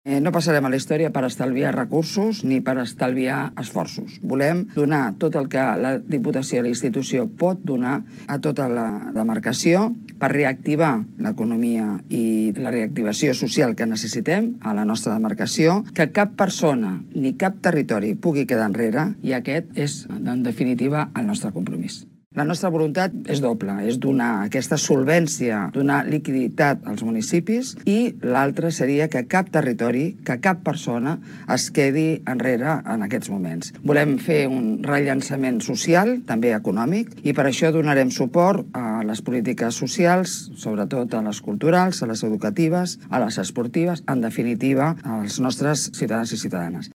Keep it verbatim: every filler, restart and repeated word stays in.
Eh, no passarem a la història per estalviar recursos ni per estalviar esforços. Volem donar tot el que la Diputació i la institució pot donar a tota la demarcació per reactivar l'economia i la reactivació social que necessitem a la nostra demarcació, que cap persona ni cap territori pugui quedar enrere, i aquest és, en definitiva, el nostre compromís. La nostra voluntat és doble, és donar aquesta solvència, donar liquiditat als municipis, i l'altra seria que cap territori, que cap persona es quedi enrere en aquests moments. Volem fer un rellançament social, també econòmic, i per això donarem suport a les polítiques socials, sobretot a les culturals, a les educatives, a les esportives, en definitiva, als nostres ciutadans i ciutadanes.